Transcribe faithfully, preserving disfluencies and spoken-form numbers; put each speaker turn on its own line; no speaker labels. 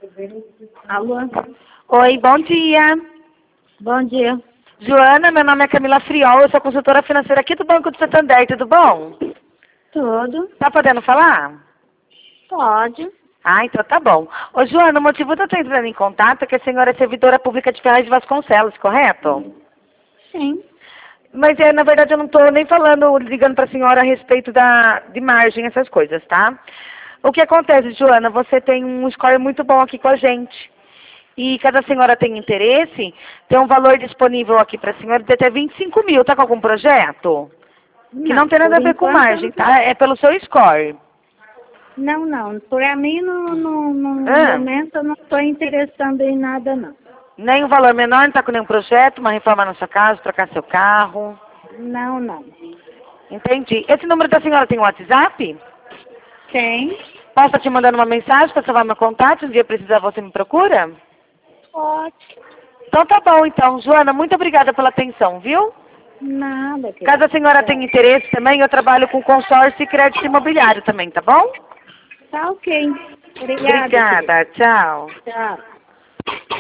Alô?
Oi, bom dia.
Bom dia.
Joana, meu nome é Camila Friol, eu sou consultora financeira aqui do Banco do Santander, tudo bom?
Tudo?
Tá podendo falar?
Pode.
Ah, então tá bom. Ô, Joana, o motivo de eu estar entrando em contato é que a senhora é servidora pública de Ferraz de Vasconcelos, correto?
Sim.
Mas, é, na verdade, eu não estou nem falando, ligando para a senhora a respeito da, de margem, essas coisas, tá? O que acontece, Joana, você tem um score muito bom aqui com a gente. E caso a senhora tenha interesse, tem um valor disponível aqui para a senhora de até vinte e cinco mil. Tá com algum projeto? Que não tem nada a ver com margem, tá? É pelo seu score.
Não, não. Por mim, no, no, no
Ah.
momento, eu não estou interessando em nada, não.
Nem um valor menor, não está com nenhum projeto, uma reforma na sua casa, trocar seu carro.
Não, não.
Entendi. Esse número da senhora tem WhatsApp?
Tem?
Posso estar te mandando uma mensagem para salvar meu contato? Se um dia precisar, você me procura?
Pode.
Então tá bom, então. Joana, muito obrigada pela atenção, viu?
Nada. querida.
Caso a senhora
Tchau.
tenha interesse também, eu trabalho com consórcio e crédito imobiliário também, tá bom?
Tá ok. Obrigada.
Obrigada, tchau.
querida. Tchau.